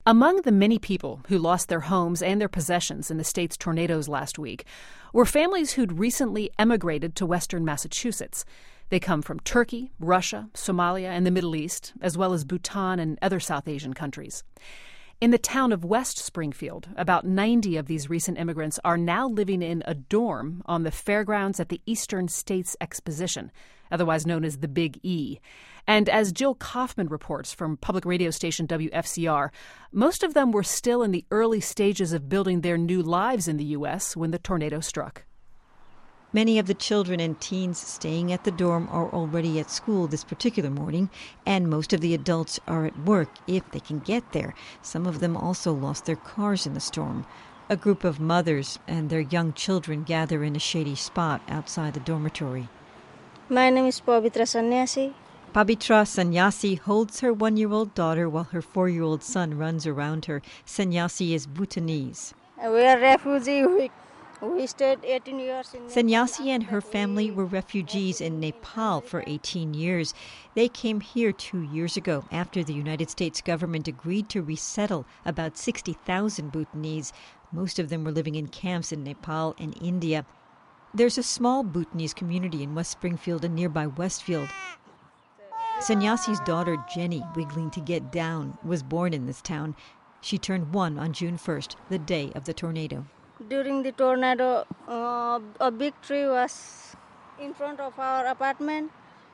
Among the many people who lost their homes and their possessions in the state's tornadoes last week were families who'd recently emigrated to western Massachusetts. They come from Turkey, Russia, Somalia, and the Middle East, as well as Bhutan and other South Asian countries. In the town of West Springfield, about 90 of these recent immigrants are now living in a dorm on the fairgrounds at the Eastern States Exposition, otherwise known as the Big E. And as Jill Kaufman reports from public radio station WFCR, most of them were still in the early stages of building their new lives in the U.S. when the tornado struck. Many of the children and teens staying at the dorm are already at school this particular morning, and most of the adults are at work if they can get there. Some of them also lost their cars in the storm. A group of mothers and their young children gather in a shady spot outside the dormitory. My name is Pavitra Sanyasi. Pavitra Sanyasi holds her 1-year-old daughter while her 4-year-old son runs around her. Sanyasi is Bhutanese. We are refugees. We stayed 18 years in Sanyasi and her family were refugees in Nepal for 18 years. They came here 2 years ago after the United States government agreed to resettle about 60,000 Bhutanese. Most of them were living in camps in Nepal and India. There's a small Bhutanese community in West Springfield and nearby Westfield. Sanyasi's daughter, Jenny, wiggling to get down, was born in this town. She turned 1 on June 1st, the day of the tornado. During the tornado, a big tree was in front of our apartment.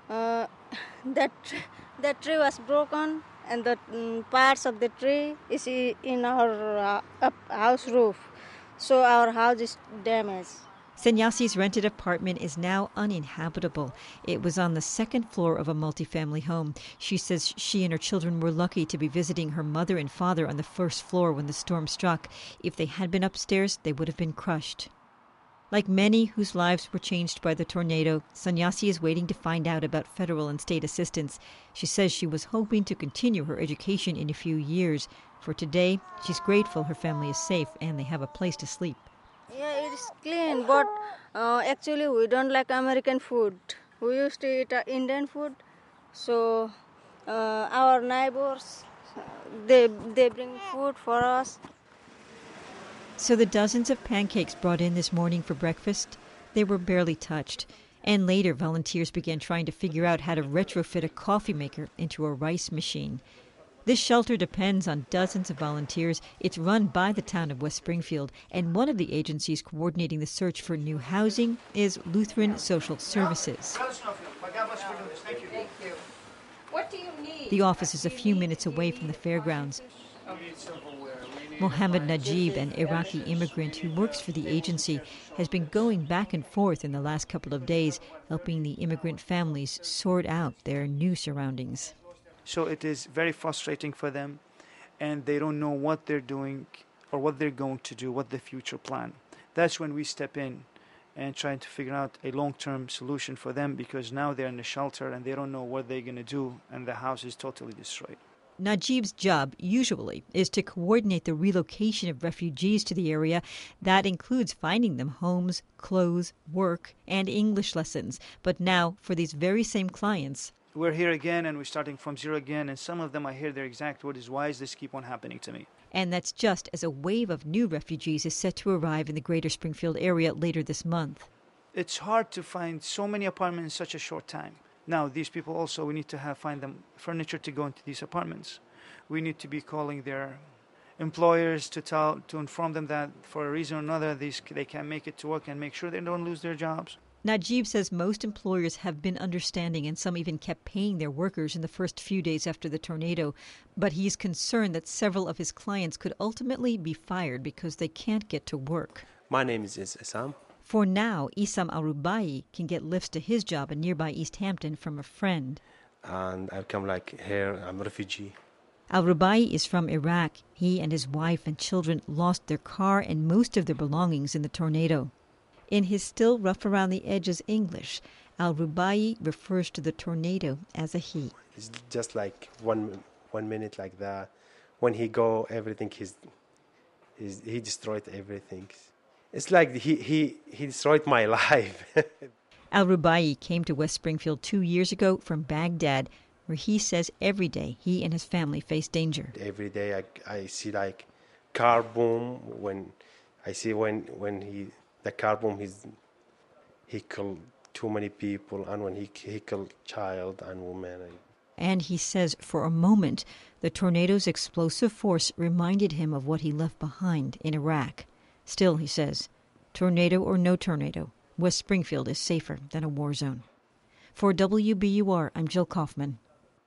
That tree was broken, and the parts of the tree is in our house roof. So our house is damaged. Sanyasi's rented apartment is now uninhabitable. It was on the second floor of a multifamily home. She says she and her children were lucky to be visiting her mother and father on the first floor when the storm struck. If they had been upstairs, they would have been crushed. Like many whose lives were changed by the tornado, Sanyasi is waiting to find out about federal and state assistance. She says she was hoping to continue her education in a few years. For today, she's grateful her family is safe and they have a place to sleep. Yeah, it is clean, but actually we don't like American food. We used to eat Indian food. So our neighbors, they bring food for us. So the dozens of pancakes brought in this morning for breakfast, they were barely touched. And later, volunteers began trying to figure out how to retrofit a coffee maker into a rice machine. This shelter depends on dozens of volunteers. It's run by the town of West Springfield, and one of the agencies coordinating the search for new housing is Lutheran Social Services. Thank you. What do you need? The office is a few minutes away from the fairgrounds. Mohammed Najib, an Iraqi immigrant who works for the agency, has been going back and forth in the last couple of days, helping the immigrant families sort out their new surroundings. So it is very frustrating for them, and they don't know what they're doing or what they're going to do, what the future plan. That's when we step in and try to figure out a long-term solution for them, because now they're in the shelter and they don't know what they're going to do, and the house is totally destroyed. Najib's job, usually, is to coordinate the relocation of refugees to the area. That includes finding them homes, clothes, work, and English lessons. But now, for these very same clients, we're here again, and we're starting from zero again, and some of them I hear their exact word is, why does this keep on happening to me? And that's just as a wave of new refugees is set to arrive in the greater Springfield area later this month. It's hard to find so many apartments in such a short time. Now, these people also, we need to find them furniture to go into these apartments. We need to be calling their employers to inform them that for a reason or another they can't make it to work, and make sure they don't lose their jobs. Najib says most employers have been understanding, and some even kept paying their workers in the first few days after the tornado. But he's concerned that several of his clients could ultimately be fired because they can't get to work. My name is Isam. For now, Isam Al-Rubai can get lifts to his job in nearby East Hampton from a friend. And I've come here, I'm a refugee. Al-Rubai is from Iraq. He and his wife and children lost their car and most of their belongings in the tornado. In his still rough around the edges English, Al-Rubai refers to the tornado as a he. It's just like one minute like that. When he go, everything he destroyed everything. It's like he destroyed my life. Al-Rubai came to West Springfield 2 years ago from Baghdad. where he says every day he and his family face danger. Every day I see like car boom. When I see when the car boom, he killed too many people, and when he killed child and women. And he says for a moment the tornado's explosive force reminded him of what he left behind in Iraq. Still, he says, tornado or no tornado, West Springfield is safer than a war zone. For WBUR, I'm Jill Kaufman.